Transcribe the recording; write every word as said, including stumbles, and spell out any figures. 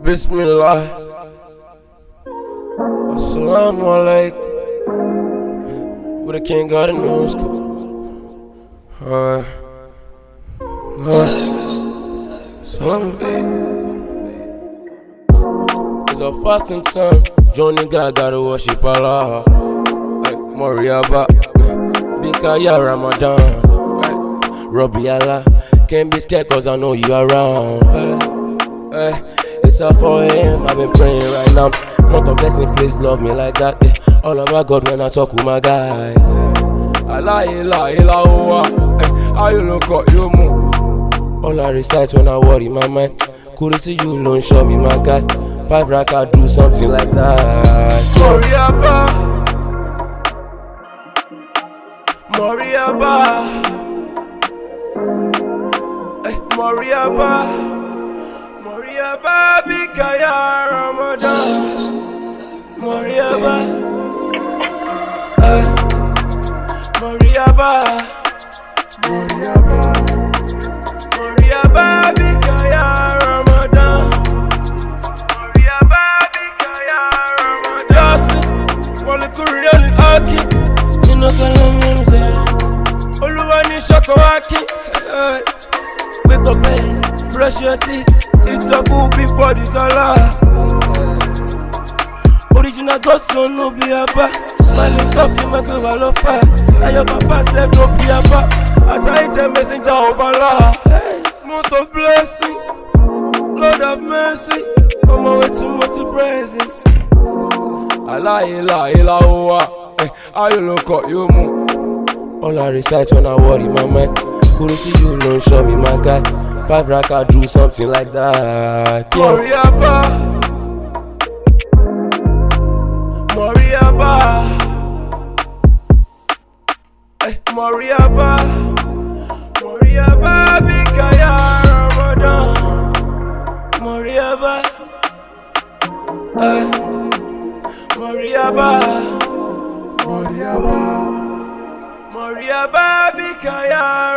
Bismillah. Assalamu alaikum. With the king of the new school. Alright. Alright. Salam. It's a fasting time. Johnny God gotta worship Allah. Like Moriaba. Bikaya Ramadan. Like Rabbi Allah. Can't be scared cause I know you around. Hey, hey. It's a four A M, I've been praying right now. Not a blessing, please love me like that. Eh. All about God when I talk with my guy. Allah, ilah, ilah, oh, eh. How you look up, you move. All I recite when I worry my mind. Could see you alone, show me my guy. Five rack, I do something like that. Moriaba, Moriaba, eh, Moriaba. Moriaba Bikaya Ramadan. Moriaba, eh, Moriaba, Moriaba, Moriaba Bikaya Ramadan. Moriaba Bikaya Ramadan. Yasin, wale kuriyali aki. Nino kalami mze. Oluwa ni shoko waki. Wake up, hey, brush your teeth. It's a fool before the salah. Original God son no be a ba. Man stop you make a walofa. And your papa said no be a ba. I try to messenger of Allah. Hey, not of blessing, Lord have mercy. On my way to multi praising. Allah ilah ilah oh. Hey, how you look up you move. All I recite when I worry my mind. Couldn't see you alone, show me my guy. Five rack, I do something like that. Moriaba, Moriaba, eh, Moriaba, Moriaba, Bikaya Ramadan. Moriaba, eh, Moriaba, Moriaba, Moriaba, Bikaya